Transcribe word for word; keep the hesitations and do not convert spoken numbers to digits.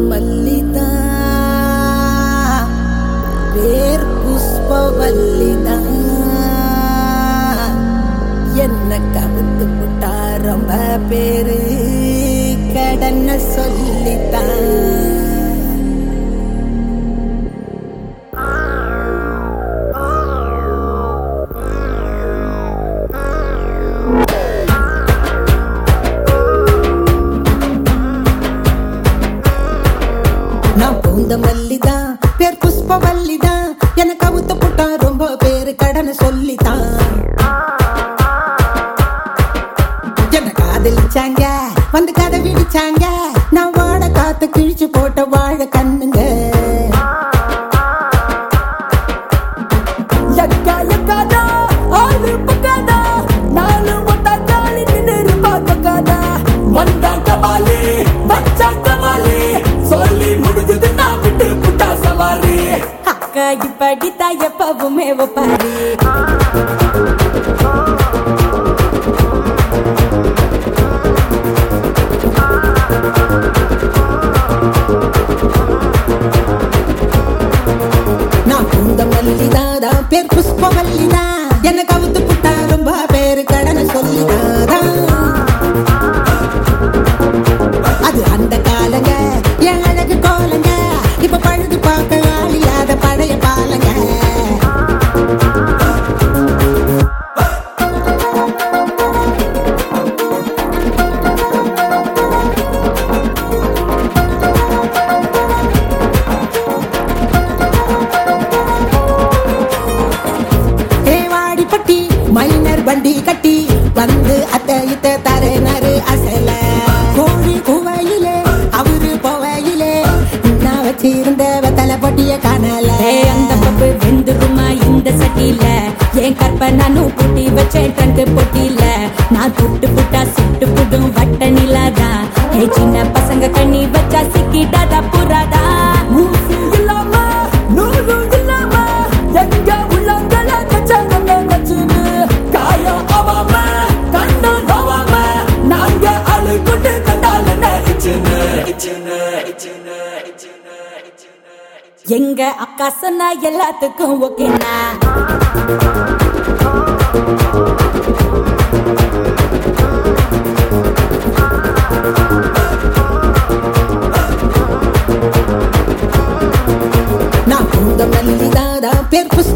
மல்லிதா பேர் புஷ்பவல்லிதா என்ன கவுத்து புட்டா ரொம்ப பேரு கடன சொல்லித்தான் நான் பூந்த மல்லிதா பேர் புஷ்பவல்லிதா என்ன கவுத்து புட்டா ரொம்ப பேரு கடன சொல்லித்தான் என்ன காதலிச்சாங்க வந்து கதை விடிச்சாங்க நான் வாட காத்து கிழிச்சு போட்ட வாழ கண்ணுங்க அக்கா இப்படித்தா எப்பவுமே ஒப்பாரி நான் பூந்த மல்லிதாதா பேர் புஷ்பவல்லிதா என்ன கவுத்து புட்டா ரொம்ப பேரு கடனை சொல்லிதாதா அது அந்த காலங்க என் அழகு கோலங்க இப்ப பழுது பார்க்க ஆள் இல்லாத பழைய பாலங்க ஏவாடிப்பட்டி மைனர் வண்டி கட்டி வந்து அத்தை இத்த தரேனரு அசல கோழி குவையிலே அவரு போவையிலே நான் வச்சிருந்த வெத்தலை பொட்டிய காணல அந்த பப்பு வெந்துருமா இந்த சட்டியில என் கற்பனானும் புட்டி வச்சேன் ட்ரங்கு பொட்டியில நான் துட்டு புட்டா சுட்டு புடும் வட்ட நிலாதா ஏ சின்ன பசங்க கண்ணி வச்சா சிக்கிடாதா புறாதா எங்க அக்கா சொன்னா எல்லாத்துக்கும் ஓகேனா நான் பூந்த மல்லிதாதா பேர் புஷ்ப